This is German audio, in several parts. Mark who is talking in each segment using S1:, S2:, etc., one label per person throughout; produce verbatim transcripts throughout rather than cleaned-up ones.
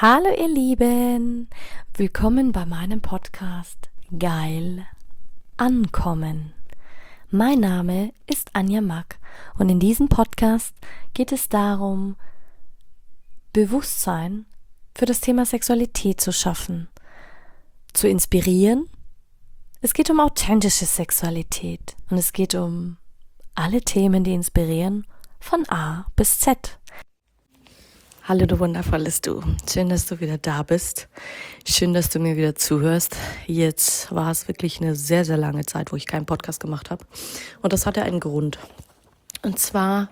S1: Hallo ihr Lieben, willkommen bei meinem Podcast Geil Ankommen. Mein Name ist Anja Mack und in diesem Podcast geht es darum, Bewusstsein für das Thema Sexualität zu schaffen, zu inspirieren. Es geht um authentische Sexualität und es geht um alle Themen, die inspirieren, von A bis Z. Hallo du wundervolles Du, schön, dass du wieder da bist, schön, dass du mir wieder zuhörst. Jetzt war es wirklich eine sehr, sehr lange Zeit, wo ich keinen Podcast gemacht habe und das hatte einen Grund. Und zwar,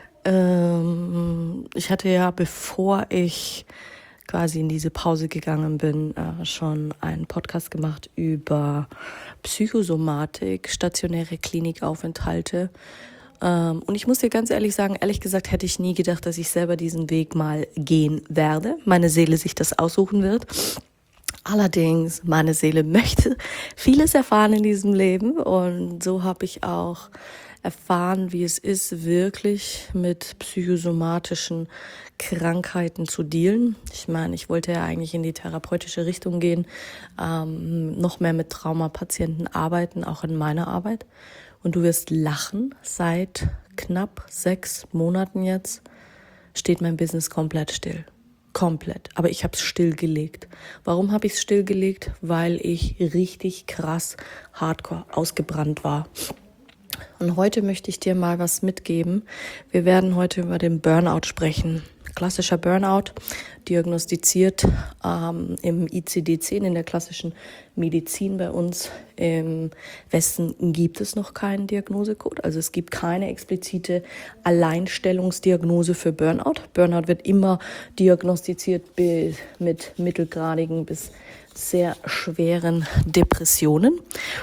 S1: ähm, ich hatte ja, bevor ich quasi in diese Pause gegangen bin, äh, schon einen Podcast gemacht über Psychosomatik, stationäre Klinikaufenthalte. Ähm, und ich muss dir ganz ehrlich sagen, ehrlich gesagt hätte ich nie gedacht, dass ich selber diesen Weg mal gehen werde, meine Seele sich das aussuchen wird. Allerdings, meine Seele möchte vieles erfahren in diesem Leben und so habe ich auch erfahren, wie es ist, wirklich mit psychosomatischen Krankheiten zu dealen. Ich meine, ich wollte ja eigentlich in die therapeutische Richtung gehen, ähm, noch mehr mit Traumapatienten arbeiten, auch in meiner Arbeit. Und du wirst lachen, seit knapp sechs Monaten jetzt steht mein Business komplett still. Komplett. Aber ich habe es stillgelegt. Warum habe ich es stillgelegt? Weil ich richtig krass hardcore ausgebrannt war. Und heute möchte ich dir mal was mitgeben. Wir werden heute über den Burnout sprechen. Klassischer Burnout, diagnostiziert ähm, im I C D zehn, in der klassischen Medizin bei uns. Im Westen gibt es noch keinen Diagnosecode, also es gibt keine explizite Alleinstellungsdiagnose für Burnout. Burnout wird immer diagnostiziert mit mittelgradigen bis sehr schweren Depressionen.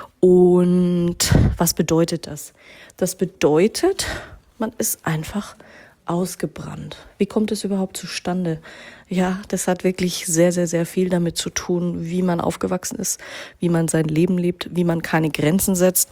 S1: Und was bedeutet das? Das bedeutet, man ist einfach ausgebrannt. Wie kommt es überhaupt zustande? Ja, das hat wirklich sehr, sehr, sehr viel damit zu tun, wie man aufgewachsen ist, wie man sein Leben lebt, wie man keine Grenzen setzt.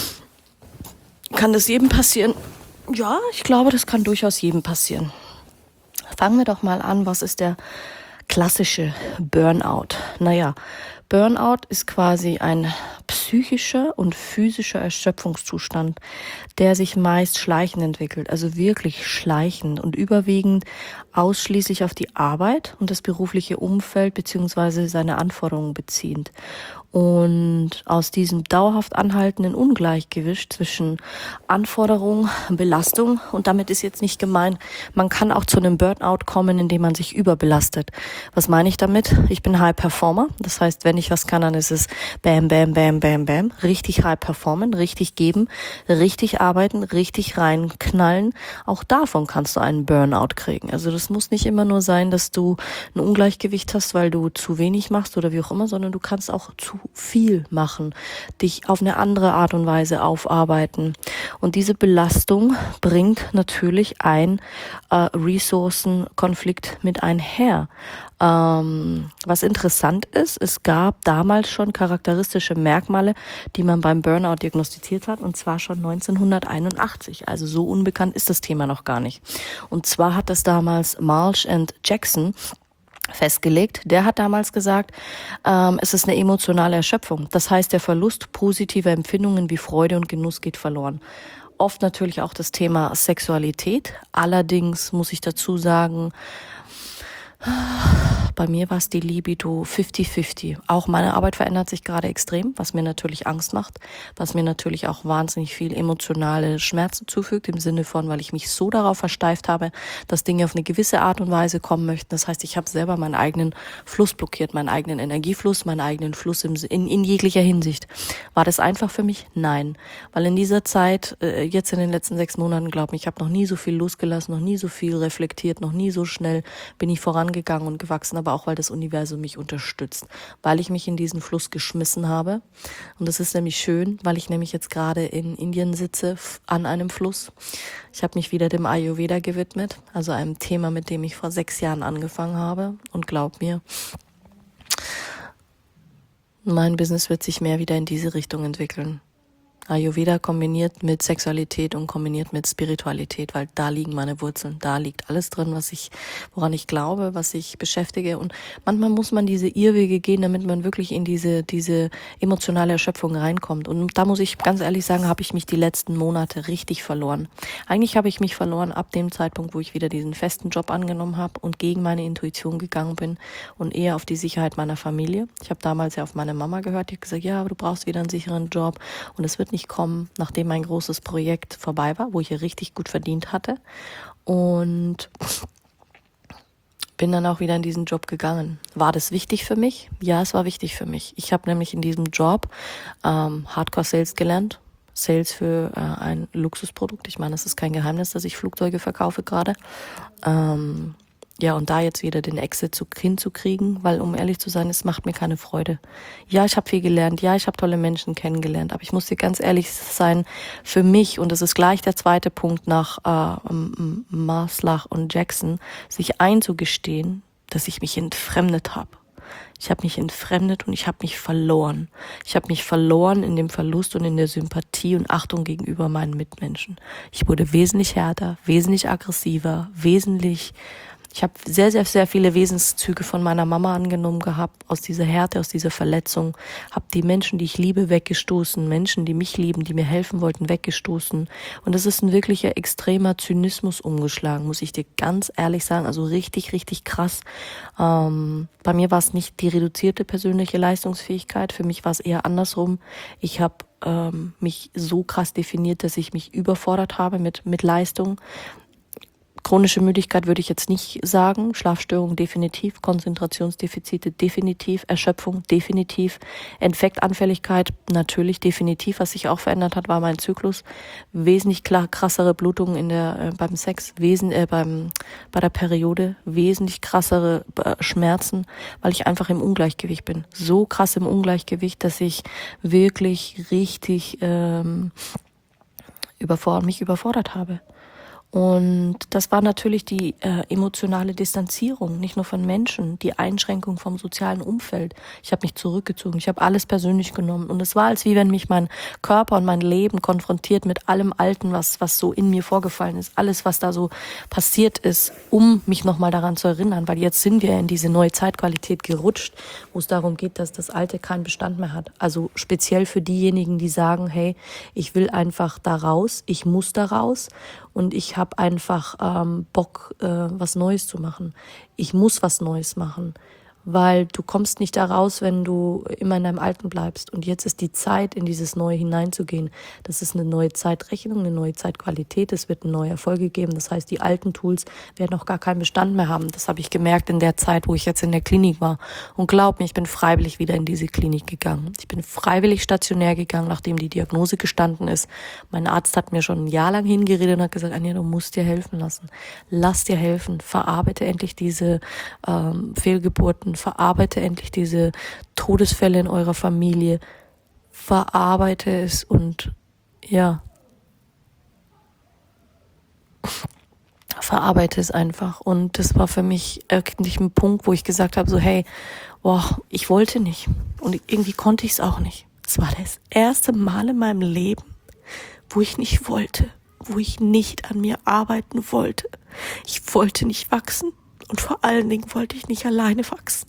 S1: Kann das jedem passieren? Ja, ich glaube, das kann durchaus jedem passieren. Fangen wir doch mal an, was ist der klassische Burnout? Naja, Burnout ist quasi ein psychischer und physischer Erschöpfungszustand, der sich meist schleichend entwickelt, also wirklich schleichend und überwiegend ausschließlich auf die Arbeit und das berufliche Umfeld bzw. seine Anforderungen beziehend. Und aus diesem dauerhaft anhaltenden Ungleichgewicht zwischen Anforderung, Belastung, und damit ist jetzt nicht gemeint, man kann auch zu einem Burnout kommen, indem man sich überbelastet. Was meine ich damit? Ich bin High Performer, das heißt, wenn ich was kann, dann ist es bam, bam, bam, bam, bam, richtig high performen, richtig geben, richtig arbeiten, richtig reinknallen. Auch davon kannst du einen Burnout kriegen. Also das muss nicht immer nur sein, dass du ein Ungleichgewicht hast, weil du zu wenig machst oder wie auch immer, sondern du kannst auch zu viel machen, dich auf eine andere Art und Weise aufarbeiten. Und diese Belastung bringt natürlich ein äh, Ressourcenkonflikt mit einher. Ähm, was interessant ist, es gab damals schon charakteristische Merkmale, die man beim Burnout diagnostiziert hat, und zwar schon neunzehnhunderteinundachtzig. Also so unbekannt ist das Thema noch gar nicht. Und zwar hat das damals Marsh and Jackson festgelegt. Der hat damals gesagt, ähm, es ist eine emotionale Erschöpfung. Das heißt, der Verlust positiver Empfindungen wie Freude und Genuss geht verloren. Oft natürlich auch das Thema Sexualität. Allerdings muss ich dazu sagen, bei mir war es die Libido fifty fifty. Auch meine Arbeit verändert sich gerade extrem, was mir natürlich Angst macht, was mir natürlich auch wahnsinnig viel emotionale Schmerzen zufügt, im Sinne von, weil ich mich so darauf versteift habe, dass Dinge auf eine gewisse Art und Weise kommen möchten. Das heißt, ich habe selber meinen eigenen Fluss blockiert, meinen eigenen Energiefluss, meinen eigenen Fluss im, in, in jeglicher Hinsicht. War das einfach für mich? Nein. Weil in dieser Zeit, äh, jetzt in den letzten sechs Monaten, glaube ich, ich habe noch nie so viel losgelassen, noch nie so viel reflektiert, noch nie so schnell bin ich vorangegangen und gewachsen, aber auch, weil das Universum mich unterstützt, weil ich mich in diesen Fluss geschmissen habe. Und das ist nämlich schön, weil ich nämlich jetzt gerade in Indien sitze, an einem Fluss. Ich habe mich wieder dem Ayurveda gewidmet, also einem Thema, mit dem ich vor sechs Jahren angefangen habe. Und glaub mir, mein Business wird sich mehr wieder in diese Richtung entwickeln. Ayurveda kombiniert mit Sexualität und kombiniert mit Spiritualität, weil da liegen meine Wurzeln, da liegt alles drin, was ich, woran ich glaube, was ich beschäftige. Und manchmal muss man diese Irrwege gehen, damit man wirklich in diese diese emotionale Erschöpfung reinkommt. Und da muss ich ganz ehrlich sagen, habe ich mich die letzten Monate richtig verloren. Eigentlich habe ich mich verloren ab dem Zeitpunkt, wo ich wieder diesen festen Job angenommen habe und gegen meine Intuition gegangen bin und eher auf die Sicherheit meiner Familie. Ich habe damals ja auf meine Mama gehört, die hat gesagt, ja, aber du brauchst wieder einen sicheren Job und es wird nicht kommen, nachdem mein großes Projekt vorbei war, wo ich ja richtig gut verdient hatte. Und bin dann auch wieder in diesen Job gegangen. War das wichtig für mich? Ja, es war wichtig für mich. Ich habe nämlich in diesem Job ähm, Hardcore Sales gelernt. Sales für äh, ein Luxusprodukt. Ich meine, es ist kein Geheimnis, dass ich Flugzeuge verkaufe gerade. Ähm, Ja, und da jetzt wieder den Exit zu, hinzukriegen, weil, um ehrlich zu sein, es macht mir keine Freude. Ja, ich habe viel gelernt, ja, ich habe tolle Menschen kennengelernt, aber ich muss dir ganz ehrlich sein, für mich, und das ist gleich der zweite Punkt nach äh, Maslach und Jackson, sich einzugestehen, dass ich mich entfremdet habe. Ich habe mich entfremdet und ich habe mich verloren. Ich habe mich verloren in dem Verlust und in der Sympathie und Achtung gegenüber meinen Mitmenschen. Ich wurde wesentlich härter, wesentlich aggressiver, wesentlich... Ich habe sehr, sehr, sehr viele Wesenszüge von meiner Mama angenommen gehabt, aus dieser Härte, aus dieser Verletzung, habe die Menschen, die ich liebe, weggestoßen, Menschen, die mich lieben, die mir helfen wollten, weggestoßen. Und das ist ein wirklicher extremer Zynismus umgeschlagen, muss ich dir ganz ehrlich sagen, also richtig, richtig krass. Ähm, bei mir war es nicht die reduzierte persönliche Leistungsfähigkeit, für mich war es eher andersrum. Ich habe ähm, mich so krass definiert, dass ich mich überfordert habe mit, mit Leistung. Chronische Müdigkeit würde ich jetzt nicht sagen, Schlafstörungen definitiv, Konzentrationsdefizite definitiv, Erschöpfung definitiv, Infektanfälligkeit natürlich definitiv. Was sich auch verändert hat, war mein Zyklus. Wesentlich klar, krassere Blutungen in der äh, beim Sex, wesen, äh, beim bei der Periode, wesentlich krassere äh, Schmerzen, weil ich einfach im Ungleichgewicht bin. So krass im Ungleichgewicht, dass ich wirklich richtig ähm, überfordert, mich überfordert habe. Und das war natürlich die äh, emotionale Distanzierung, nicht nur von Menschen, die Einschränkung vom sozialen Umfeld. Ich habe mich zurückgezogen, ich habe alles persönlich genommen. Und es war, als wie wenn mich mein Körper und mein Leben konfrontiert mit allem Alten, was was so in mir vorgefallen ist. Alles, was da so passiert ist, um mich nochmal daran zu erinnern. Weil jetzt sind wir in diese neue Zeitqualität gerutscht, wo es darum geht, dass das Alte keinen Bestand mehr hat. Also speziell für diejenigen, die sagen, hey, ich will einfach da raus, ich muss da raus. Und ich habe einfach ähm, Bock, äh, was Neues zu machen. Ich muss was Neues machen, weil du kommst nicht da raus, wenn du immer in deinem Alten bleibst. Und jetzt ist die Zeit, in dieses Neue hineinzugehen. Das ist eine neue Zeitrechnung, eine neue Zeitqualität. Es wird eine neue Erfolge geben. Das heißt, die alten Tools werden auch gar keinen Bestand mehr haben. Das habe ich gemerkt in der Zeit, wo ich jetzt in der Klinik war. Und glaub mir, ich bin freiwillig wieder in diese Klinik gegangen. Ich bin freiwillig stationär gegangen, nachdem die Diagnose gestanden ist. Mein Arzt hat mir schon ein Jahr lang hingeredet und hat gesagt, Anja, du musst dir helfen lassen. Lass dir helfen. Verarbeite endlich diese ähm, Fehlgeburten. Verarbeite endlich diese Todesfälle in eurer Familie. Verarbeite es und ja, verarbeite es einfach. Und das war für mich wirklich ein Punkt, wo ich gesagt habe, so hey, boah, ich wollte nicht. Und irgendwie konnte ich es auch nicht. Es war das erste Mal in meinem Leben, wo ich nicht wollte, wo ich nicht an mir arbeiten wollte. Ich wollte nicht wachsen. Und vor allen Dingen wollte ich nicht alleine wachsen.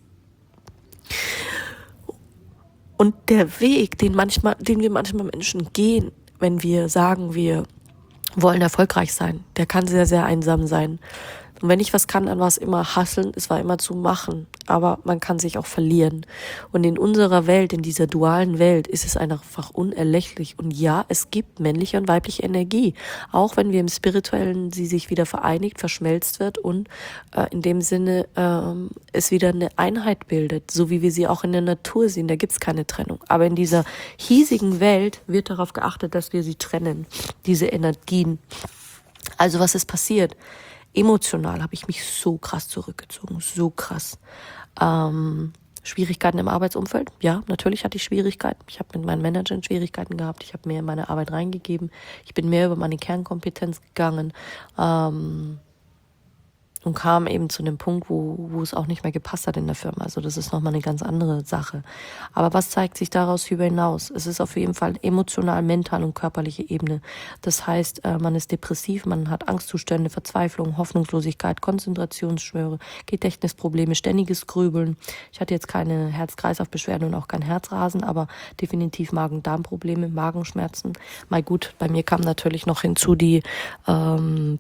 S1: Und der Weg, den manchmal, den wir manchmal Menschen gehen, wenn wir sagen, wir wollen erfolgreich sein, der kann sehr, sehr einsam sein. Und wenn ich was kann, dann war es immer hustlen, es war immer zu machen. Aber man kann sich auch verlieren. Und in unserer Welt, in dieser dualen Welt, ist es einfach unerlässlich. Und ja, es gibt männliche und weibliche Energie. Auch wenn wir im Spirituellen sie sich wieder vereinigt, verschmelzt wird und äh, in dem Sinne ähm, es wieder eine Einheit bildet. So wie wir sie auch in der Natur sehen, da gibt's keine Trennung. Aber in dieser hiesigen Welt wird darauf geachtet, dass wir sie trennen, diese Energien. Also was ist passiert? Emotional habe ich mich so krass zurückgezogen, so krass. Ähm, Schwierigkeiten im Arbeitsumfeld? Ja, natürlich hatte ich Schwierigkeiten. Ich habe mit meinen Managern Schwierigkeiten gehabt. Ich habe mehr in meine Arbeit reingegeben. Ich bin mehr über meine Kernkompetenz gegangen. Ähm, und kam eben zu einem Punkt, wo, wo es auch nicht mehr gepasst hat in der Firma. Also das ist nochmal eine ganz andere Sache. Aber was zeigt sich daraus über hinaus? Es ist auf jeden Fall emotional, mental und körperliche Ebene. Das heißt, man ist depressiv, man hat Angstzustände, Verzweiflung, Hoffnungslosigkeit, Konzentrationsschwöre, Gedächtnisprobleme, ständiges Grübeln. Ich hatte jetzt keine Herz-Kreislauf-Beschwerden und auch kein Herzrasen, aber definitiv Magen-Darm-Probleme, Magenschmerzen. Mal gut, bei mir kam natürlich noch hinzu die ähm,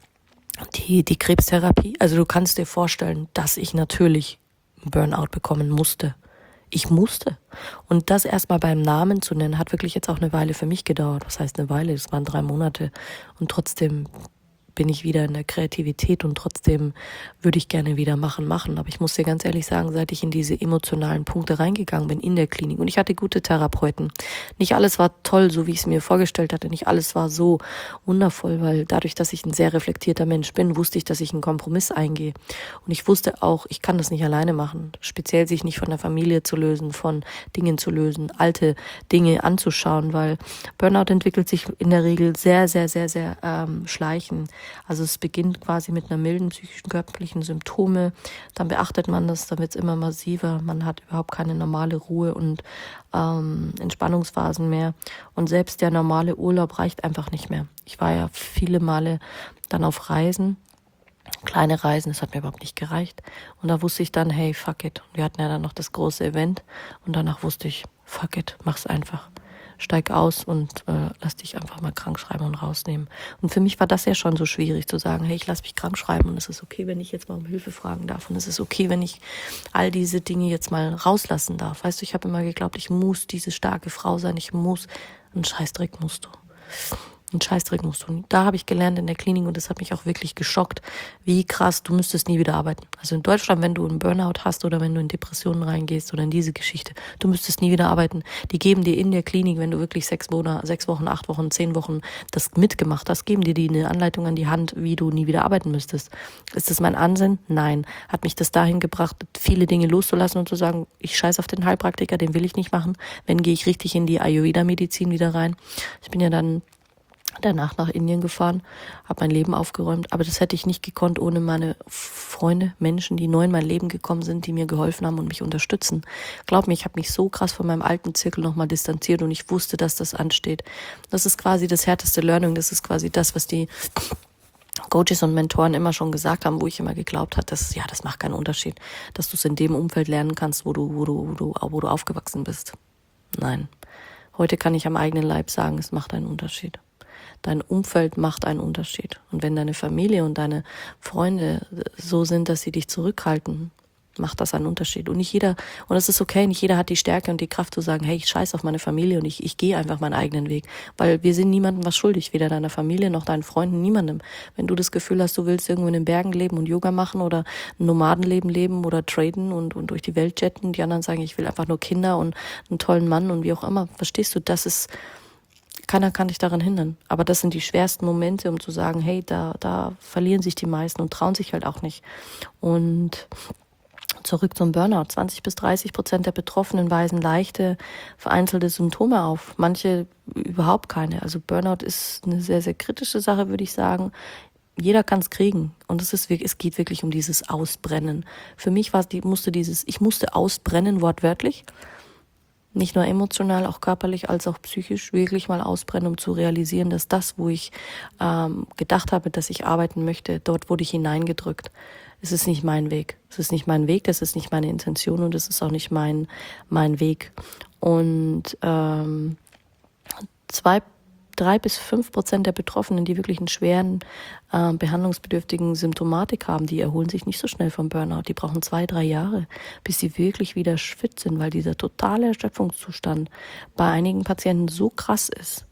S1: Die, die Krebstherapie. Also du kannst dir vorstellen, dass ich natürlich einen Burnout bekommen musste. Ich musste. Und das erstmal beim Namen zu nennen, hat wirklich jetzt auch eine Weile für mich gedauert. Was heißt eine Weile? Das waren drei Monate. Und trotzdem bin ich wieder in der Kreativität und trotzdem würde ich gerne wieder machen, machen. Aber ich muss dir ganz ehrlich sagen, seit ich in diese emotionalen Punkte reingegangen bin in der Klinik und ich hatte gute Therapeuten. Nicht alles war toll, so wie ich es mir vorgestellt hatte. Nicht alles war so wundervoll, weil dadurch, dass ich ein sehr reflektierter Mensch bin, wusste ich, dass ich einen Kompromiss eingehe. Und ich wusste auch, ich kann das nicht alleine machen. Speziell sich nicht von der Familie zu lösen, von Dingen zu lösen, alte Dinge anzuschauen, weil Burnout entwickelt sich in der Regel sehr, sehr, sehr, sehr ähm, schleichend. Also es beginnt quasi mit einer milden psychischen, körperlichen Symptome, dann beachtet man das, dann wird es immer massiver, man hat überhaupt keine normale Ruhe und ähm, Entspannungsphasen mehr und selbst der normale Urlaub reicht einfach nicht mehr. Ich war ja viele Male dann auf Reisen, kleine Reisen, das hat mir überhaupt nicht gereicht und da wusste ich dann, hey, fuck it. Und wir hatten ja dann noch das große Event und danach wusste ich, fuck it, mach's einfach. Steig aus und äh, lass dich einfach mal krank schreiben und rausnehmen. Und für mich war das ja schon so schwierig zu sagen, hey, ich lass mich krank schreiben und es ist okay, wenn ich jetzt mal um Hilfe fragen darf und es ist okay, wenn ich all diese Dinge jetzt mal rauslassen darf. Weißt du, ich habe immer geglaubt, ich muss diese starke Frau sein, ich muss, einen Scheißdreck musst du. Einen Scheißdreck musst du. Da habe ich gelernt in der Klinik und das hat mich auch wirklich geschockt, wie krass, du müsstest nie wieder arbeiten. Also in Deutschland, wenn du einen Burnout hast oder wenn du in Depressionen reingehst oder in diese Geschichte, du müsstest nie wieder arbeiten. Die geben dir in der Klinik, wenn du wirklich sechs Monate, sechs Wochen, acht Wochen, zehn Wochen das mitgemacht hast, geben dir die eine Anleitung an die Hand, wie du nie wieder arbeiten müsstest. Ist das mein Ansinn? Nein. Hat mich das dahin gebracht, viele Dinge loszulassen und zu sagen, ich scheiß auf den Heilpraktiker, den will ich nicht machen. Wenn, gehe ich richtig in die Ayurveda-Medizin wieder rein. Ich bin ja dann danach nach Indien gefahren, habe mein Leben aufgeräumt, aber das hätte ich nicht gekonnt ohne meine Freunde, Menschen, die neu in mein Leben gekommen sind, die mir geholfen haben und mich unterstützen. Glaub mir, ich habe mich so krass von meinem alten Zirkel nochmal distanziert und ich wusste, dass das ansteht. Das ist quasi das härteste Learning, das ist quasi das, was die Coaches und Mentoren immer schon gesagt haben, wo ich immer geglaubt habe, dass ja, das macht keinen Unterschied, dass du es in dem Umfeld lernen kannst, wo du, wo du, wo du, wo du aufgewachsen bist. Nein. Heute kann ich am eigenen Leib sagen, es macht einen Unterschied. Dein Umfeld macht einen Unterschied. Und wenn deine Familie und deine Freunde so sind, dass sie dich zurückhalten, macht das einen Unterschied. Und nicht jeder, und es ist okay, nicht jeder hat die Stärke und die Kraft zu sagen, hey, ich scheiß auf meine Familie und ich, ich gehe einfach meinen eigenen Weg. Weil wir sind niemandem was schuldig, weder deiner Familie noch deinen Freunden, niemandem. Wenn du das Gefühl hast, du willst irgendwo in den Bergen leben und Yoga machen oder ein Nomadenleben leben oder traden und, und durch die Welt jetten, die anderen sagen, ich will einfach nur Kinder und einen tollen Mann und wie auch immer, verstehst du, das ist, keiner kann dich daran hindern. Aber das sind die schwersten Momente, um zu sagen, hey, da, da verlieren sich die meisten und trauen sich halt auch nicht. Und zurück zum Burnout. zwanzig bis dreißig Prozent der Betroffenen weisen leichte, vereinzelte Symptome auf. Manche überhaupt keine. Also Burnout ist eine sehr, sehr kritische Sache, würde ich sagen. Jeder kann es kriegen. Und es ist, es geht wirklich um dieses Ausbrennen. Für mich war es, die musste dieses, ich musste ausbrennen, wortwörtlich. Nicht nur emotional, auch körperlich als auch psychisch wirklich mal ausbrennen, um zu realisieren, dass das, wo ich ähm, gedacht habe, dass ich arbeiten möchte, dort wurde ich hineingedrückt. Es ist nicht mein Weg. Es ist nicht mein Weg, das ist nicht meine Intention und es ist auch nicht mein mein Weg. Und ähm, zwei Drei bis fünf Prozent der Betroffenen, die wirklich einen schweren, äh, behandlungsbedürftigen Symptomatik haben, die erholen sich nicht so schnell vom Burnout. Die brauchen zwei, drei Jahre, bis sie wirklich wieder fit sind, weil dieser totale Erschöpfungszustand bei einigen Patienten so krass ist.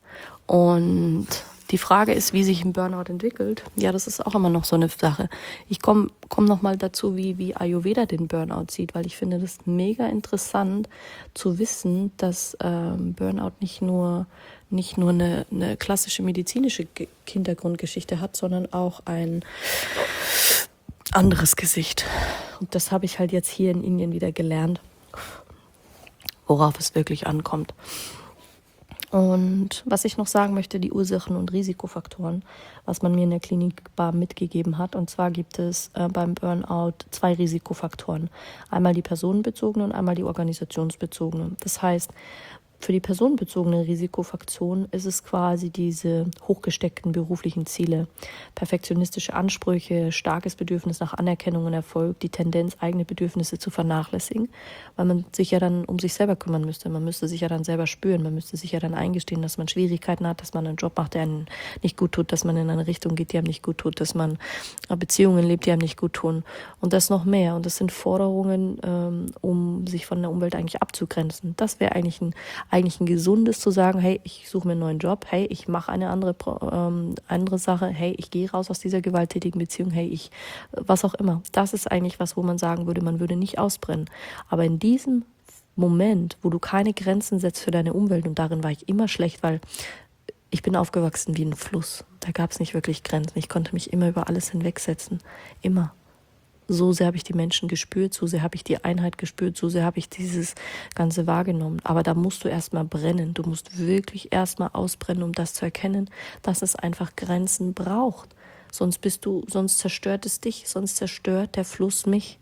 S1: Und die Frage ist, wie sich ein Burnout entwickelt. Ja, das ist auch immer noch so eine Sache. Ich komme komm noch mal dazu, wie, wie Ayurveda den Burnout sieht, weil ich finde das mega interessant zu wissen, dass ähm, Burnout nicht nur nicht nur eine, eine klassische medizinische Ge- Hintergrundgeschichte hat, sondern auch ein anderes Gesicht. Und das habe ich halt jetzt hier in Indien wieder gelernt, worauf es wirklich ankommt. Und was ich noch sagen möchte, die Ursachen und Risikofaktoren, was man mir in der Klinikbar mitgegeben hat. Und zwar gibt es äh, beim Burnout zwei Risikofaktoren. Einmal die personenbezogenen und einmal die organisationsbezogenen. Das heißt, für die personenbezogene Risikofaktion ist es quasi diese hochgesteckten beruflichen Ziele, perfektionistische Ansprüche, starkes Bedürfnis nach Anerkennung und Erfolg, die Tendenz, eigene Bedürfnisse zu vernachlässigen, weil man sich ja dann um sich selber kümmern müsste. Man müsste sich ja dann selber spüren, man müsste sich ja dann eingestehen, dass man Schwierigkeiten hat, dass man einen Job macht, der einem nicht gut tut, dass man in eine Richtung geht, die einem nicht gut tut, dass man Beziehungen lebt, die einem nicht gut tun und das noch mehr. Und das sind Forderungen, ähm, um sich von der Umwelt eigentlich abzugrenzen. Das wäre eigentlich ein eigentlich ein gesundes zu sagen, hey, ich suche mir einen neuen Job, hey, ich mache eine andere ähm, andere Sache, hey, ich gehe raus aus dieser gewalttätigen Beziehung, hey, ich, was auch immer. Das ist eigentlich was, wo man sagen würde, man würde nicht ausbrennen. Aber in diesem Moment, wo du keine Grenzen setzt für deine Umwelt, und darin war ich immer schlecht, weil ich bin aufgewachsen wie ein Fluss. Da gab es nicht wirklich Grenzen. Ich konnte mich immer über alles hinwegsetzen. Immer. So sehr habe ich die Menschen gespürt, so sehr habe ich die Einheit gespürt, so sehr habe ich dieses Ganze wahrgenommen. Aber da musst du erstmal brennen. Du musst wirklich erstmal ausbrennen, um das zu erkennen, dass es einfach Grenzen braucht. Sonst bist du, sonst zerstört es dich, sonst zerstört der Fluss mich.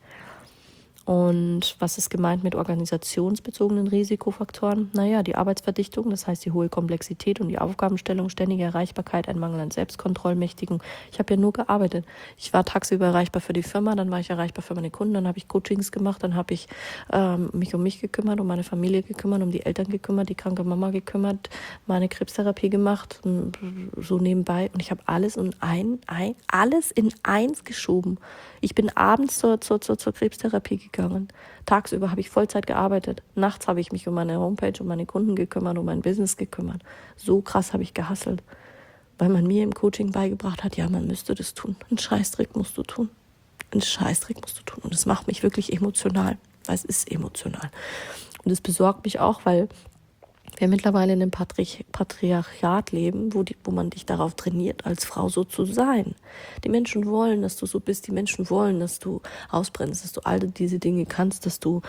S1: Und was ist gemeint mit organisationsbezogenen Risikofaktoren? Naja, die Arbeitsverdichtung, das heißt die hohe Komplexität und die Aufgabenstellung, ständige Erreichbarkeit, ein Mangel an Selbstkontrollmächtigung. Ich habe ja nur gearbeitet. Ich war tagsüber erreichbar für die Firma, dann war ich erreichbar für meine Kunden, dann habe ich Coachings gemacht, dann habe ich ähm, mich um mich gekümmert, um meine Familie gekümmert, um die Eltern gekümmert, die kranke Mama gekümmert, meine Krebstherapie gemacht, so nebenbei. Und ich habe alles in ein, ein, alles in eins geschoben. Ich bin abends zur, zur, zur, zur Krebstherapie gegangen. Tagsüber habe ich Vollzeit gearbeitet. Nachts habe ich mich um meine Homepage, um meine Kunden gekümmert, um mein Business gekümmert. So krass habe ich gehustelt. Weil man mir im Coaching beigebracht hat, ja, man müsste das tun. Einen Scheißdreck musst du tun. Einen Scheißdreck musst du tun. Und das macht mich wirklich emotional. Weil es ist emotional. Und es besorgt mich auch, weil wir mittlerweile in einem Patri- Patriarchat leben, wo, die, wo man dich darauf trainiert, als Frau so zu sein. Die Menschen wollen, dass du so bist. Die Menschen wollen, dass du ausbrennst, dass du all diese Dinge kannst, dass du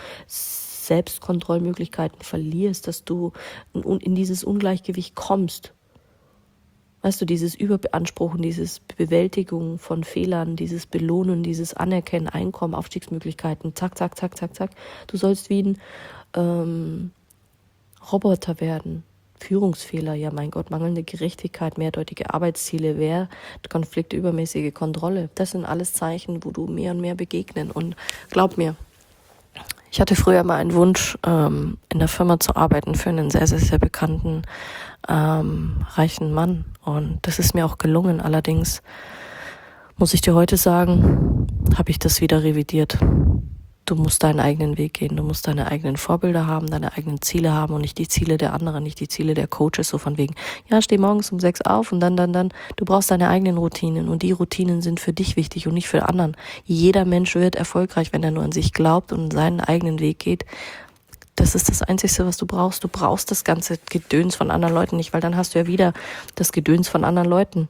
S1: Selbstkontrollmöglichkeiten verlierst, dass du in, in dieses Ungleichgewicht kommst. Weißt du, dieses Überbeanspruchen, dieses Bewältigung von Fehlern, dieses Belohnen, dieses Anerkennen, Einkommen, Aufstiegsmöglichkeiten, zack, zack, zack, zack, zack. Du sollst wie ein ähm, Roboter werden, Führungsfehler, ja mein Gott, mangelnde Gerechtigkeit, mehrdeutige Arbeitsziele, Wehr, Konflikte, übermäßige Kontrolle. Das sind alles Zeichen, wo du mehr und mehr begegnen. Und glaub mir, ich hatte früher mal einen Wunsch, ähm, in der Firma zu arbeiten für einen sehr, sehr, sehr bekannten, ähm, reichen Mann. Und das ist mir auch gelungen. Allerdings muss ich dir heute sagen, habe ich das wieder revidiert. Du musst deinen eigenen Weg gehen, du musst deine eigenen Vorbilder haben, deine eigenen Ziele haben und nicht die Ziele der anderen, nicht die Ziele der Coaches, so von wegen, ja, steh morgens um sechs auf und dann, dann, dann. Du brauchst deine eigenen Routinen und die Routinen sind für dich wichtig und nicht für anderen. Jeder Mensch wird erfolgreich, wenn er nur an sich glaubt und seinen eigenen Weg geht. Das ist das Einzige, was du brauchst. Du brauchst das ganze Gedöns von anderen Leuten nicht, weil dann hast du ja wieder das Gedöns von anderen Leuten.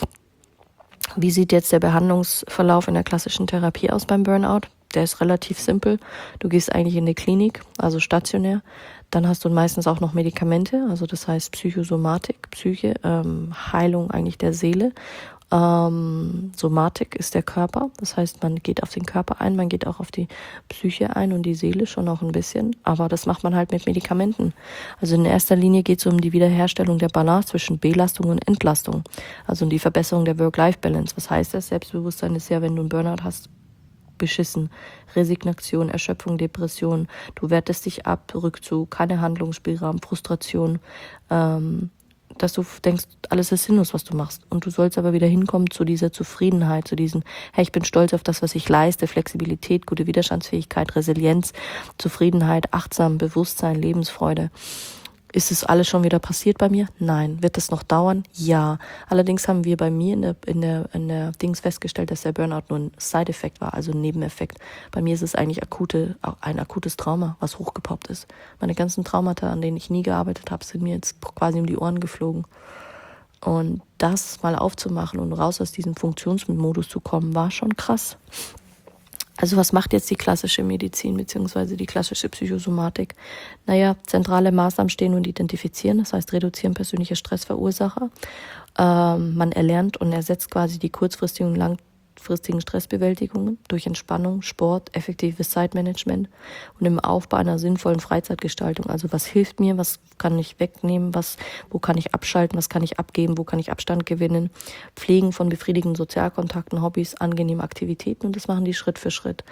S1: Wie sieht jetzt der Behandlungsverlauf in der klassischen Therapie aus beim Burnout? Der ist relativ simpel. Du gehst eigentlich in die Klinik, also stationär. Dann hast du meistens auch noch Medikamente, also das heißt Psychosomatik, Psyche, ähm, Heilung eigentlich der Seele. Ähm, Somatik ist der Körper, das heißt, man geht auf den Körper ein, man geht auch auf die Psyche ein und die Seele schon auch ein bisschen, aber das macht man halt mit Medikamenten. Also in erster Linie geht es um die Wiederherstellung der Balance zwischen Belastung und Entlastung, also um die Verbesserung der Work-Life-Balance. Was heißt das? Selbstbewusstsein ist ja, wenn du einen Burnout hast, beschissen. Resignation, Erschöpfung, Depression, du wertest dich ab, Rückzug, keine Handlungsspielraum, Frustration, ähm, dass du denkst, alles ist sinnlos, was du machst. Und du sollst aber wieder hinkommen zu dieser Zufriedenheit, zu diesem, hey, ich bin stolz auf das, was ich leiste, Flexibilität, gute Widerstandsfähigkeit, Resilienz, Zufriedenheit, Achtsam, Bewusstsein, Lebensfreude. Ist es alles schon wieder passiert bei mir? Nein. Wird das noch dauern? Ja. Allerdings haben wir bei mir in der, in der, in der Dings festgestellt, dass der Burnout nur ein Side-Effekt war, also ein Nebeneffekt. Bei mir ist es eigentlich akute, ein akutes Trauma, was hochgepoppt ist. Meine ganzen Traumata, an denen ich nie gearbeitet habe, sind mir jetzt quasi um die Ohren geflogen. Und das mal aufzumachen und raus aus diesem Funktionsmodus zu kommen, war schon krass. Also was macht jetzt die klassische Medizin bzw. die klassische Psychosomatik? Naja, zentrale Maßnahmen stehen und identifizieren, das heißt reduzieren persönliche Stressverursacher. Ähm, man erlernt und ersetzt quasi die kurzfristigen und langfristigen Stressbewältigungen durch Entspannung, Sport, effektives Zeitmanagement und im Aufbau einer sinnvollen Freizeitgestaltung. Also was hilft mir, was kann ich wegnehmen, was, wo kann ich abschalten, was kann ich abgeben, wo kann ich Abstand gewinnen. Pflegen von befriedigenden Sozialkontakten, Hobbys, angenehme Aktivitäten und das machen die Schritt für Schritt.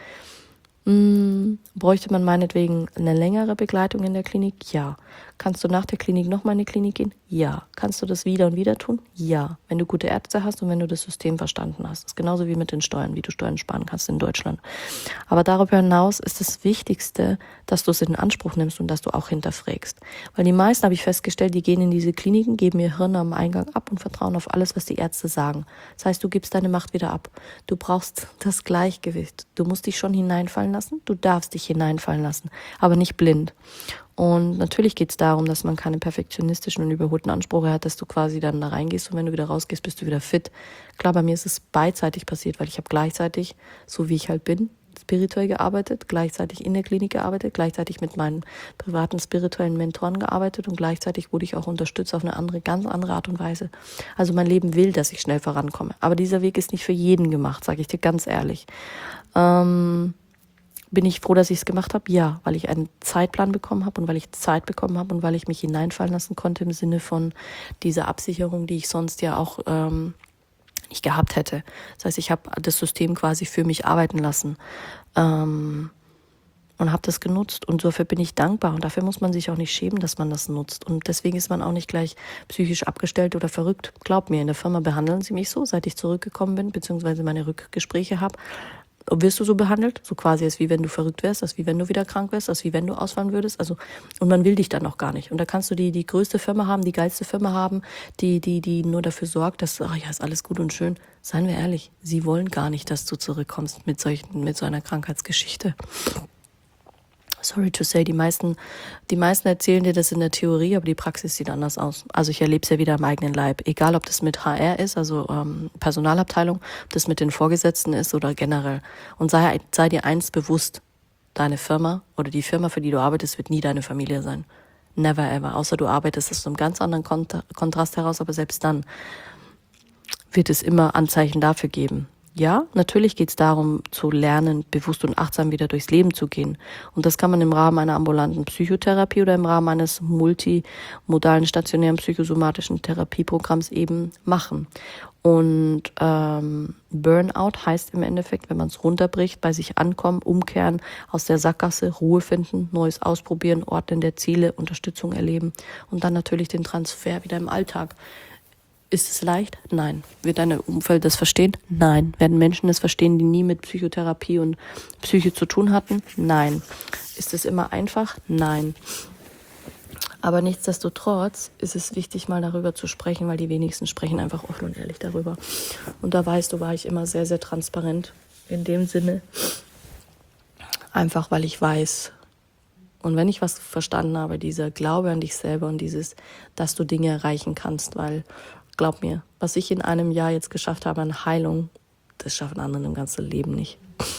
S1: Hm, bräuchte man meinetwegen eine längere Begleitung in der Klinik? Ja. Kannst du nach der Klinik nochmal in die Klinik gehen? Ja. Kannst du das wieder und wieder tun? Ja. Wenn du gute Ärzte hast und wenn du das System verstanden hast. Das ist genauso wie mit den Steuern, wie du Steuern sparen kannst in Deutschland. Aber darüber hinaus ist das Wichtigste, dass du es in Anspruch nimmst und dass du auch hinterfragst. Weil die meisten, habe ich festgestellt, die gehen in diese Kliniken, geben ihr Hirn am Eingang ab und vertrauen auf alles, was die Ärzte sagen. Das heißt, du gibst deine Macht wieder ab. Du brauchst das Gleichgewicht. Du musst dich schon hineinfallen lassen. Du darfst dich hineinfallen lassen, aber nicht blind. Und natürlich geht es darum, dass man keine perfektionistischen und überholten Ansprüche hat, dass du quasi dann da reingehst und wenn du wieder rausgehst, bist du wieder fit. Klar, bei mir ist es beidseitig passiert, weil ich habe gleichzeitig, so wie ich halt bin, spirituell gearbeitet, gleichzeitig in der Klinik gearbeitet, gleichzeitig mit meinen privaten spirituellen Mentoren gearbeitet und gleichzeitig wurde ich auch unterstützt auf eine andere, ganz andere Art und Weise. Also mein Leben will, dass ich schnell vorankomme. Aber dieser Weg ist nicht für jeden gemacht, sage ich dir ganz ehrlich. Ähm... Bin ich froh, dass ich es gemacht habe? Ja, weil ich einen Zeitplan bekommen habe und weil ich Zeit bekommen habe und weil ich mich hineinfallen lassen konnte im Sinne von dieser Absicherung, die ich sonst ja auch ähm, nicht gehabt hätte. Das heißt, ich habe das System quasi für mich arbeiten lassen ähm, und habe das genutzt und dafür bin ich dankbar und dafür muss man sich auch nicht schämen, dass man das nutzt und deswegen ist man auch nicht gleich psychisch abgestellt oder verrückt. Glaub mir, in der Firma behandeln sie mich so, seit ich zurückgekommen bin, beziehungsweise meine Rückgespräche habe. Wirst du so behandelt? So quasi, als wie wenn du verrückt wärst, als wie wenn du wieder krank wärst, als wie wenn du ausfallen würdest. Also, und man will dich dann auch gar nicht. Und da kannst du die, die größte Firma haben, die geilste Firma haben, die, die, die nur dafür sorgt, dass, ach ja, ist alles gut und schön. Seien wir ehrlich, sie wollen gar nicht, dass du zurückkommst mit solchen, mit so einer Krankheitsgeschichte. Sorry to say, die meisten, die meisten erzählen dir das in der Theorie, aber die Praxis sieht anders aus. Also ich erlebe es ja wieder am eigenen Leib. Egal, ob das mit H R ist, also ähm, Personalabteilung, ob das mit den Vorgesetzten ist oder generell. Und sei, sei dir eins bewusst, deine Firma oder die Firma, für die du arbeitest, wird nie deine Familie sein. Never ever. Außer du arbeitest aus einem ganz anderen Kont- Kontrast heraus, aber selbst dann wird es immer Anzeichen dafür geben. Ja, natürlich geht es darum, zu lernen, bewusst und achtsam wieder durchs Leben zu gehen. Und das kann man im Rahmen einer ambulanten Psychotherapie oder im Rahmen eines multimodalen stationären psychosomatischen Therapieprogramms eben machen. Und ähm, Burnout heißt im Endeffekt, wenn man es runterbricht, bei sich ankommen, umkehren, aus der Sackgasse, Ruhe finden, Neues ausprobieren, Ordnen der Ziele, Unterstützung erleben und dann natürlich den Transfer wieder im Alltag. Ist es leicht? Nein. Wird dein Umfeld das verstehen? Nein. Werden Menschen das verstehen, die nie mit Psychotherapie und Psyche zu tun hatten? Nein. Ist es immer einfach? Nein. Aber nichtsdestotrotz ist es wichtig, mal darüber zu sprechen, weil die wenigsten sprechen einfach offen und ehrlich darüber. Und da weißt du, war ich immer sehr, sehr transparent in dem Sinne. Einfach, weil ich weiß, und wenn ich was verstanden habe, dieser Glaube an dich selber und dieses, dass du Dinge erreichen kannst, weil glaub mir, was ich in einem Jahr jetzt geschafft habe an Heilung, das schaffen andere im ganzen Leben nicht.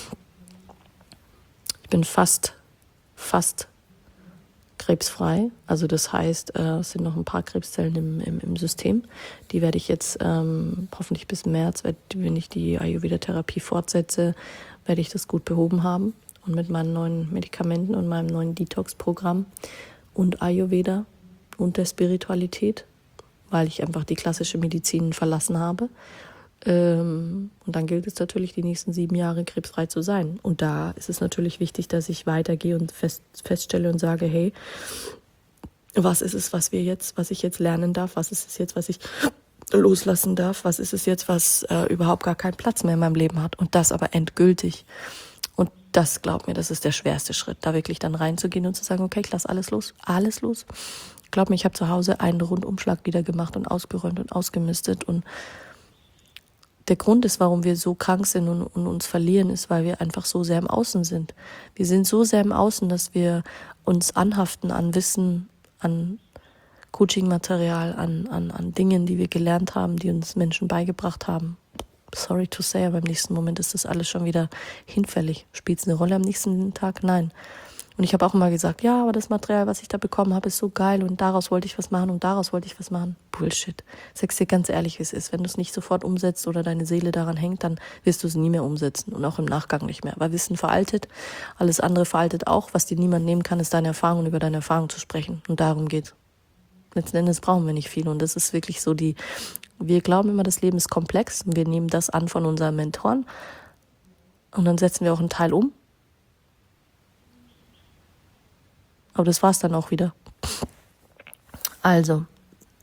S1: Ich bin fast, fast krebsfrei. Also das heißt, äh, es sind noch ein paar Krebszellen im, im, im System. Die werde ich jetzt ähm, hoffentlich bis März, wenn ich die Ayurveda-Therapie fortsetze, werde ich das gut behoben haben. Und mit meinen neuen Medikamenten und meinem neuen Detox-Programm und Ayurveda und der Spiritualität, weil ich einfach die klassische Medizin verlassen habe. Ähm, und dann gilt es natürlich, die nächsten sieben Jahre krebsfrei zu sein. Und da ist es natürlich wichtig, dass ich weitergehe und fest, feststelle und sage, hey, was ist es, was wir jetzt, was ich jetzt lernen darf? Was ist es jetzt, was ich loslassen darf? Was ist es jetzt, was äh, überhaupt gar keinen Platz mehr in meinem Leben hat? Und das aber endgültig. Und das, glaub mir, das ist der schwerste Schritt, da wirklich dann reinzugehen und zu sagen, okay, ich lasse alles los, alles los. Glaub mir, ich habe zu Hause einen Rundumschlag wieder gemacht und ausgeräumt und ausgemistet. Und der Grund ist, warum wir so krank sind und, und uns verlieren, ist, weil wir einfach so sehr im Außen sind. Wir sind so sehr im Außen, dass wir uns anhaften an Wissen, an Coaching-Material, an, an, an Dingen, die wir gelernt haben, die uns Menschen beigebracht haben. Sorry to say, aber im nächsten Moment ist das alles schon wieder hinfällig. Spielt es eine Rolle am nächsten Tag? Nein. Und ich habe auch immer gesagt, ja, aber das Material, was ich da bekommen habe, ist so geil und daraus wollte ich was machen und daraus wollte ich was machen. Bullshit. Sag's dir ganz ehrlich, wie es ist. Wenn du es nicht sofort umsetzt oder deine Seele daran hängt, dann wirst du es nie mehr umsetzen und auch im Nachgang nicht mehr. Weil Wissen veraltet, alles andere veraltet auch. Was dir niemand nehmen kann, ist deine Erfahrung und über deine Erfahrung zu sprechen. Und darum geht's. Letzten Endes brauchen wir nicht viel und das ist wirklich so die, wir glauben immer, das Leben ist komplex und wir nehmen das an von unseren Mentoren und dann setzen wir auch einen Teil um. Aber das war's dann auch wieder. Also.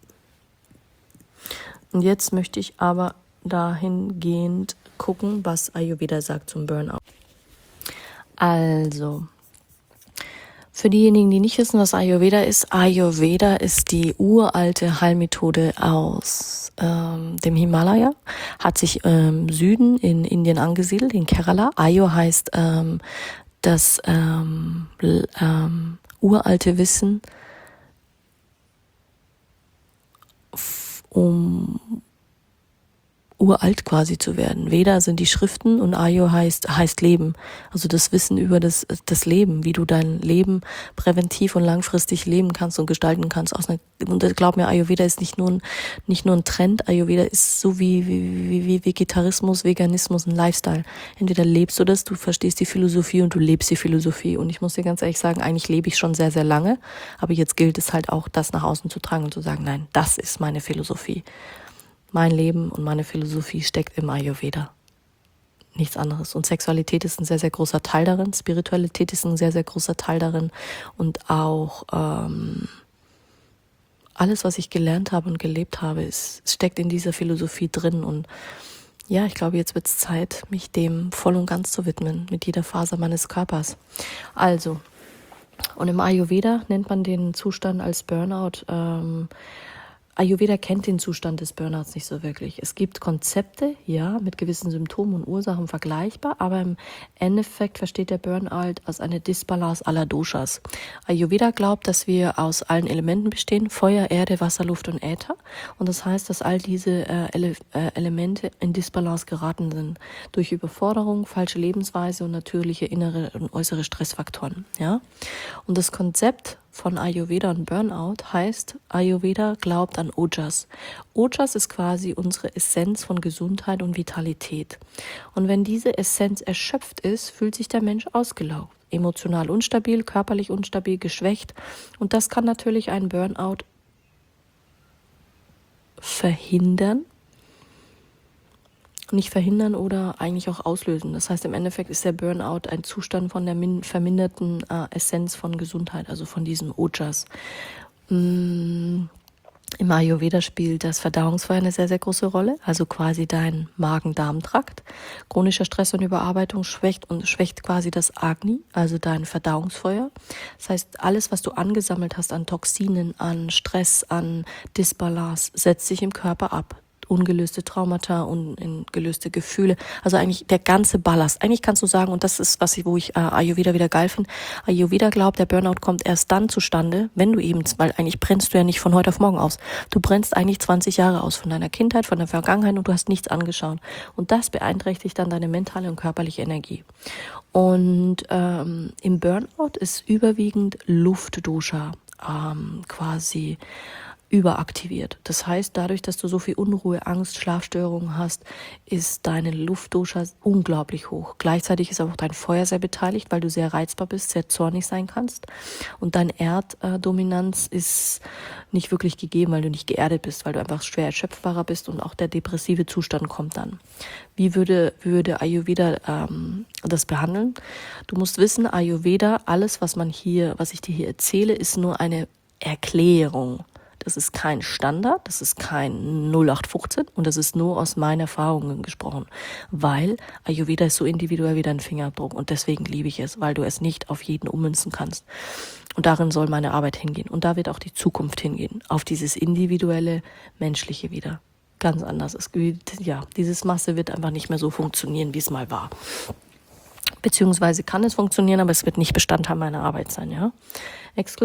S1: Und jetzt möchte ich aber dahingehend gucken, was Ayurveda sagt zum Burnout. Also. Für diejenigen, die nicht wissen, was Ayurveda ist, Ayurveda ist die uralte Heilmethode aus ähm, dem Himalaya, hat sich im ähm, Süden in Indien angesiedelt, in Kerala. Ayo heißt ähm, das ähm, ähm, uralte Wissen, um uralt quasi zu werden. Veda sind die Schriften und Ayo heißt heißt Leben. Also das Wissen über das das Leben, wie du dein Leben präventiv und langfristig leben kannst und gestalten kannst. Aus einer, und glaub mir, Ayurveda ist nicht nur ein, nicht nur ein Trend. Ayurveda ist so wie, wie, wie Vegetarismus, Veganismus, ein Lifestyle. Entweder lebst du das, du verstehst die Philosophie und du lebst die Philosophie. Und ich muss dir ganz ehrlich sagen, eigentlich lebe ich schon sehr, sehr lange. Aber jetzt gilt es halt auch, das nach außen zu tragen und zu sagen, nein, das ist meine Philosophie. Mein Leben und meine Philosophie steckt im Ayurveda. Nichts anderes. Und Sexualität ist ein sehr, sehr großer Teil darin. Spiritualität ist ein sehr, sehr großer Teil darin. Und auch ähm, alles, was ich gelernt habe und gelebt habe, ist, steckt in dieser Philosophie drin. Und ja, ich glaube, jetzt wird es Zeit, mich dem voll und ganz zu widmen, mit jeder Faser meines Körpers. Also, und im Ayurveda nennt man den Zustand als Burnout. Ähm, Ayurveda kennt den Zustand des Burnouts nicht so wirklich. Es gibt Konzepte, ja, mit gewissen Symptomen und Ursachen vergleichbar, aber im Endeffekt versteht der Burnout als eine Disbalance aller Doshas. Ayurveda glaubt, dass wir aus allen Elementen bestehen, Feuer, Erde, Wasser, Luft und Äther. Und das heißt, dass all diese äh, Ele- äh, Elemente in Disbalance geraten sind durch Überforderung, falsche Lebensweise und natürliche innere und äußere Stressfaktoren. Ja? Und das Konzept von Ayurveda und Burnout heißt, Ayurveda glaubt an Ojas. Ojas ist quasi unsere Essenz von Gesundheit und Vitalität. Und wenn diese Essenz erschöpft ist, fühlt sich der Mensch ausgelaugt, emotional unstabil, körperlich unstabil, geschwächt. Und das kann natürlich einen Burnout verhindern. Nicht verhindern oder eigentlich auch auslösen. Das heißt, im Endeffekt ist der Burnout ein Zustand von der min- verminderten äh, Essenz von Gesundheit, also von diesem Ojas. Mm, Im Ayurveda spielt das Verdauungsfeuer eine sehr, sehr große Rolle, also quasi dein Magen-Darm-Trakt. Chronischer Stress und Überarbeitung schwächt und schwächt quasi das Agni, also dein Verdauungsfeuer. Das heißt, alles, was du angesammelt hast an Toxinen, an Stress, an Disbalance, setzt sich im Körper ab. Ungelöste Traumata und gelöste Gefühle, also eigentlich der ganze Ballast. Eigentlich kannst du sagen, und das ist was, ich, wo ich äh, Ayurveda wieder geil finde, Ayurveda glaubt, der Burnout kommt erst dann zustande, wenn du eben, weil eigentlich brennst du ja nicht von heute auf morgen aus. Du brennst eigentlich zwanzig Jahre aus von deiner Kindheit, von der Vergangenheit und du hast nichts angeschaut. Und das beeinträchtigt dann deine mentale und körperliche Energie. Und ähm, im Burnout ist überwiegend Luftdosha ähm, quasi überaktiviert. Das heißt, dadurch, dass du so viel Unruhe, Angst, Schlafstörungen hast, ist deine Luftdosha unglaublich hoch. Gleichzeitig ist auch dein Feuer sehr beteiligt, weil du sehr reizbar bist, sehr zornig sein kannst. Und deine Erddominanz ist nicht wirklich gegeben, weil du nicht geerdet bist, weil du einfach schwer erschöpfbarer bist und auch der depressive Zustand kommt dann. Wie würde, würde Ayurveda ähm, das behandeln? Du musst wissen, Ayurveda, alles, was man hier, was ich dir hier erzähle, ist nur eine Erklärung. Das ist kein Standard, das ist kein null acht fünfzehn und das ist nur aus meinen Erfahrungen gesprochen, weil Ayurveda ist so individuell wie dein Fingerabdruck und deswegen liebe ich es, weil du es nicht auf jeden ummünzen kannst. Und darin soll meine Arbeit hingehen und da wird auch die Zukunft hingehen, auf dieses individuelle, menschliche wieder. Ganz anders. Es, ja, dieses Masse wird einfach nicht mehr so funktionieren, wie es mal war. Beziehungsweise kann es funktionieren, aber es wird nicht Bestandteil meiner Arbeit sein, ja.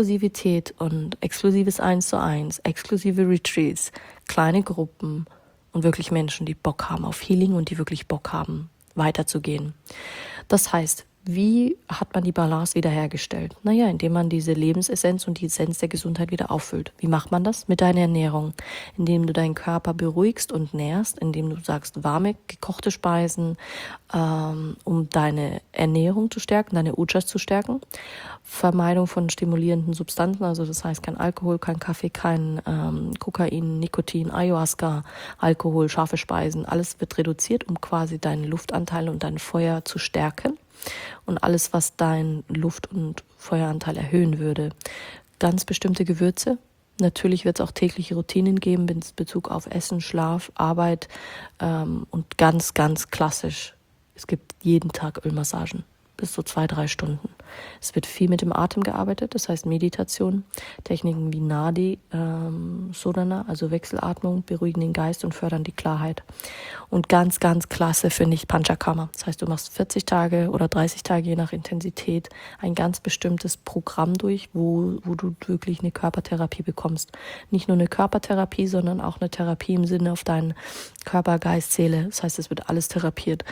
S1: Exklusivität und exklusives Eins zu Eins, exklusive Retreats, kleine Gruppen und wirklich Menschen, die Bock haben auf Healing und die wirklich Bock haben, weiterzugehen. Das heißt, wie hat man die Balance wiederhergestellt? Naja, indem man diese Lebensessenz und die Essenz der Gesundheit wieder auffüllt. Wie macht man das? Mit deiner Ernährung. Indem du deinen Körper beruhigst und nährst, indem du sagst, warme, gekochte Speisen, ähm, um deine Ernährung zu stärken, deine Ujas zu stärken. Vermeidung von stimulierenden Substanzen, also das heißt kein Alkohol, kein Kaffee, kein ähm, Kokain, Nikotin, Ayahuasca, Alkohol, scharfe Speisen. Alles wird reduziert, um quasi deinen Luftanteil und dein Feuer zu stärken. Und alles, was dein Luft- und Feueranteil erhöhen würde. Ganz bestimmte Gewürze. Natürlich wird es auch tägliche Routinen geben in Bezug auf Essen, Schlaf, Arbeit ähm, und ganz, ganz klassisch. Es gibt jeden Tag Ölmassagen. Bis zu zwei, drei Stunden. Es wird viel mit dem Atem gearbeitet, das heißt Meditation, Techniken wie Nadi, ähm, Sodhana, also Wechselatmung, beruhigen den Geist und fördern die Klarheit. Und ganz, ganz klasse finde ich Panchakarma. Das heißt, du machst vierzig Tage oder dreißig Tage, je nach Intensität, ein ganz bestimmtes Programm durch, wo, wo du wirklich eine Körpertherapie bekommst. Nicht nur eine Körpertherapie, sondern auch eine Therapie im Sinne auf deinen Körper, Geist, Seele. Das heißt, es wird alles therapiert.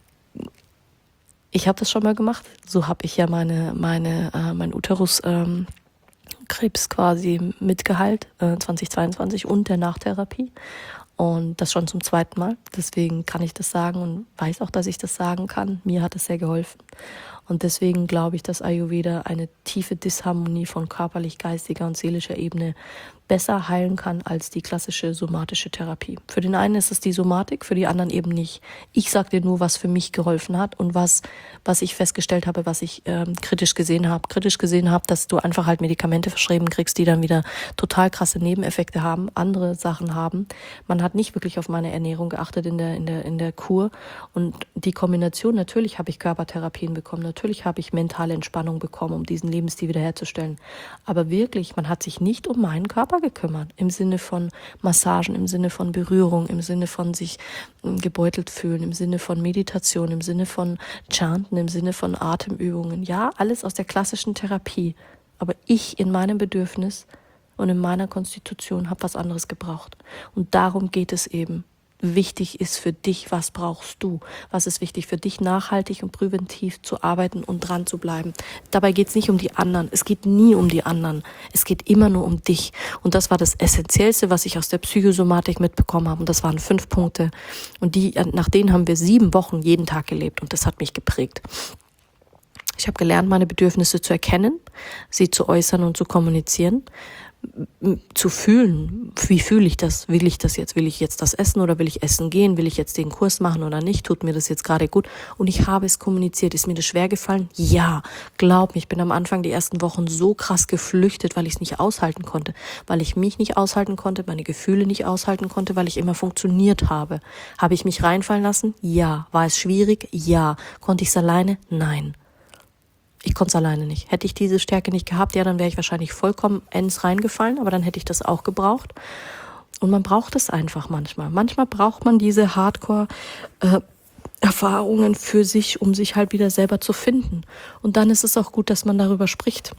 S1: Ich habe das schon mal gemacht. So habe ich ja meine, meine, äh, mein Uterus ähm, Krebs quasi mitgeheilt, äh, zweitausendzweiundzwanzig und der Nachtherapie. Und das schon zum zweiten Mal. Deswegen kann ich das sagen und weiß auch, dass ich das sagen kann. Mir hat es sehr geholfen. Und deswegen glaube ich, dass Ayurveda eine tiefe Disharmonie von körperlich, geistiger und seelischer Ebene besser heilen kann als die klassische somatische Therapie. Für den einen ist es die Somatik, für die anderen eben nicht. Ich sage dir nur, was für mich geholfen hat und was was ich festgestellt habe, was ich ähm, kritisch gesehen habe. Kritisch gesehen habe, dass du einfach halt Medikamente verschrieben kriegst, die dann wieder total krasse Nebeneffekte haben, andere Sachen haben. Man hat nicht wirklich auf meine Ernährung geachtet in der in der in der Kur und die Kombination, natürlich habe ich Körpertherapien bekommen, natürlich habe ich mentale Entspannung bekommen, um diesen Lebensstil wiederherzustellen. Aber wirklich, man hat sich nicht um meinen Körper gekümmert, im Sinne von Massagen, im Sinne von Berührung, im Sinne von sich gebeutelt fühlen, im Sinne von Meditation, im Sinne von Chanten, im Sinne von Atemübungen. Ja, alles aus der klassischen Therapie. Aber ich in meinem Bedürfnis und in meiner Konstitution habe was anderes gebraucht. Und darum geht es eben. Wichtig ist für dich, was brauchst du? Was ist wichtig für dich, nachhaltig und präventiv zu arbeiten und dran zu bleiben? Dabei geht es nicht um die anderen. Es geht nie um die anderen. Es geht immer nur um dich. Und das war das Essentiellste, was ich aus der Psychosomatik mitbekommen habe. Und das waren fünf Punkte. Und die, nach denen haben wir sieben Wochen jeden Tag gelebt. Und das hat mich geprägt. Ich habe gelernt, meine Bedürfnisse zu erkennen, sie zu äußern und zu kommunizieren, zu fühlen, wie fühle ich das, will ich das jetzt, will ich jetzt das essen oder will ich essen gehen, will ich jetzt den Kurs machen oder nicht, tut mir das jetzt gerade gut und ich habe es kommuniziert. Ist mir das schwer gefallen? Ja, glaub mir, ich bin am Anfang die ersten Wochen so krass geflüchtet, weil ich es nicht aushalten konnte, weil ich mich nicht aushalten konnte, meine Gefühle nicht aushalten konnte, weil ich immer funktioniert habe. Habe ich mich reinfallen lassen? Ja. War es schwierig? Ja. Konnte ich es alleine? Nein. Ich konnte es alleine nicht. Hätte ich diese Stärke nicht gehabt, ja, dann wäre ich wahrscheinlich vollkommen ends reingefallen, aber dann hätte ich das auch gebraucht. Und man braucht es einfach manchmal. Manchmal braucht man diese Hardcore-Erfahrungen für sich, um sich halt wieder selber zu finden. Und dann ist es auch gut, dass man darüber spricht.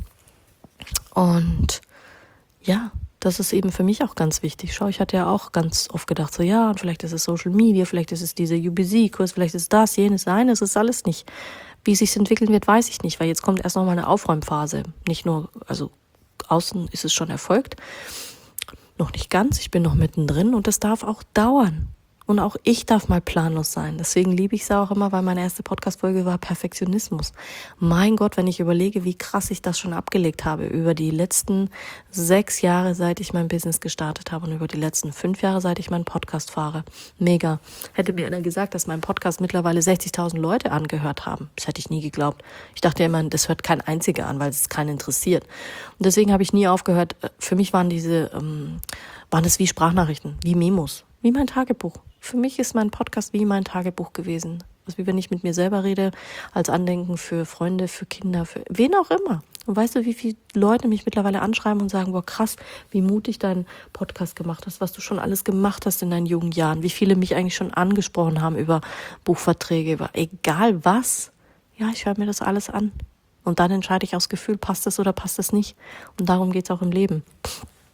S1: Und ja, das ist eben für mich auch ganz wichtig. Schau, ich hatte ja auch ganz oft gedacht, so ja, und vielleicht ist es Social Media, vielleicht ist es dieser U B C-Kurs, vielleicht ist es das, jenes, nein, es ist alles nicht. Wie es sich entwickeln wird, weiß ich nicht, weil jetzt kommt erst noch mal eine Aufräumphase. Nicht nur, also außen ist es schon erfolgt, noch nicht ganz, ich bin noch mittendrin und das darf auch dauern. Und auch ich darf mal planlos sein. Deswegen liebe ich es auch immer, weil meine erste Podcast-Folge war Perfektionismus. Mein Gott, wenn ich überlege, wie krass ich das schon abgelegt habe über die letzten sechs Jahre, seit ich mein Business gestartet habe und über die letzten fünf Jahre, seit ich meinen Podcast fahre. Mega. Hätte mir einer gesagt, dass mein Podcast mittlerweile sechzigtausend Leute angehört haben. Das hätte ich nie geglaubt. Ich dachte ja immer, das hört kein einziger an, weil es keinen interessiert. Und deswegen habe ich nie aufgehört. Für mich waren diese, ähm, waren es wie Sprachnachrichten, wie Memos, wie mein Tagebuch. Für mich ist mein Podcast wie mein Tagebuch gewesen. Also wie wenn ich mit mir selber rede, als Andenken für Freunde, für Kinder, für wen auch immer. Und weißt du, wie viele Leute mich mittlerweile anschreiben und sagen, boah krass, wie mutig dein Podcast gemacht hast, was du schon alles gemacht hast in deinen jungen Jahren. Wie viele mich eigentlich schon angesprochen haben über Buchverträge, über egal was. Ja, ich höre mir das alles an. Und dann entscheide ich aus Gefühl, passt das oder passt das nicht. Und darum geht's auch im Leben.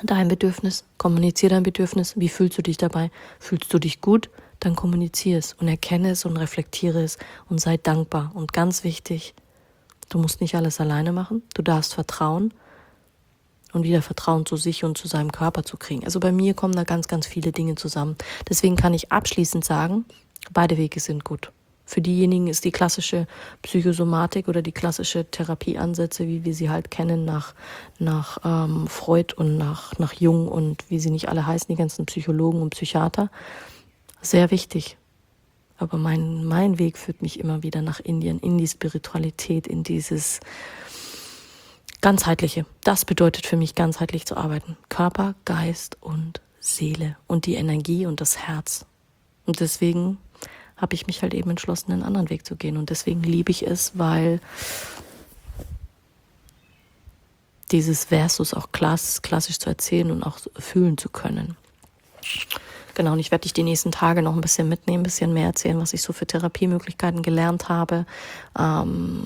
S1: dein Bedürfnis, kommunizier dein Bedürfnis. Wie fühlst du dich dabei? Fühlst du dich gut? Dann kommuniziere es und erkenne es und reflektiere es und sei dankbar. Und ganz wichtig, du musst nicht alles alleine machen. Du darfst vertrauen und wieder Vertrauen zu sich und zu seinem Körper zu kriegen. Also bei mir kommen da ganz, ganz viele Dinge zusammen. Deswegen kann ich abschließend sagen, beide Wege sind gut. Für diejenigen ist die klassische Psychosomatik oder die klassische Therapieansätze, wie wir sie halt kennen, nach, nach ähm, Freud und nach, nach Jung und wie sie nicht alle heißen, die ganzen Psychologen und Psychiater, sehr wichtig. Aber mein, mein Weg führt mich immer wieder nach Indien, in die Spiritualität, in dieses Ganzheitliche. Das bedeutet für mich, ganzheitlich zu arbeiten. Körper, Geist und Seele und die Energie und das Herz. Und deswegen habe ich mich halt eben entschlossen, einen anderen Weg zu gehen. Und deswegen liebe ich es, weil dieses Versus auch klass, klassisch zu erzählen und auch fühlen zu können. Genau, und ich werde dich die nächsten Tage noch ein bisschen mitnehmen, ein bisschen mehr erzählen, was ich so für Therapiemöglichkeiten gelernt habe. Ähm,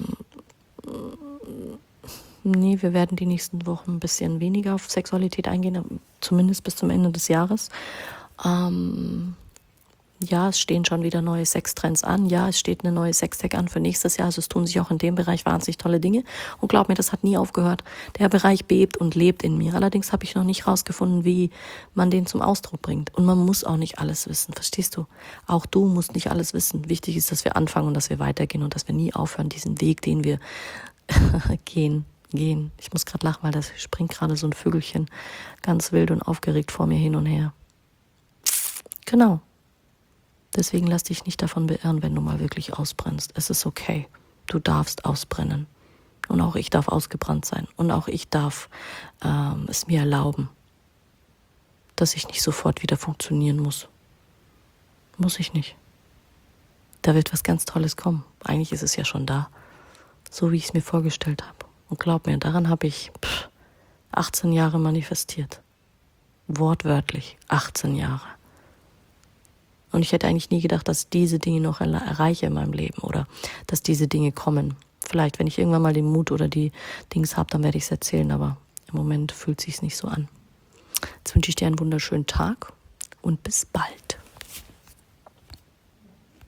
S1: nee, wir werden die nächsten Wochen ein bisschen weniger auf Sexualität eingehen, zumindest bis zum Ende des Jahres. Ähm, Ja, es stehen schon wieder neue Sextrends an. Ja, es steht eine neue Sextech an für nächstes Jahr. Also es tun sich auch in dem Bereich wahnsinnig tolle Dinge. Und glaub mir, das hat nie aufgehört. Der Bereich bebt und lebt in mir. Allerdings habe ich noch nicht rausgefunden, wie man den zum Ausdruck bringt. Und man muss auch nicht alles wissen, verstehst du? Auch du musst nicht alles wissen. Wichtig ist, dass wir anfangen und dass wir weitergehen und dass wir nie aufhören, diesen Weg, den wir gehen, gehen. Ich muss gerade lachen, weil das springt gerade so ein Vögelchen ganz wild und aufgeregt vor mir hin und her. Genau. Deswegen lass dich nicht davon beirren, wenn du mal wirklich ausbrennst. Es ist okay. Du darfst ausbrennen. Und auch ich darf ausgebrannt sein. Und auch ich darf ähm, es mir erlauben, dass ich nicht sofort wieder funktionieren muss. Muss ich nicht. Da wird was ganz Tolles kommen. Eigentlich ist es ja schon da. So wie ich es mir vorgestellt habe. Und glaub mir, daran habe ich pff, achtzehn Jahre manifestiert. Wortwörtlich achtzehn Jahre. Und ich hätte eigentlich nie gedacht, dass diese Dinge noch erreiche in meinem Leben oder dass diese Dinge kommen. Vielleicht, wenn ich irgendwann mal den Mut oder die Dings habe, dann werde ich es erzählen, aber im Moment fühlt es sich nicht so an. Jetzt wünsche ich dir einen wunderschönen Tag und bis bald.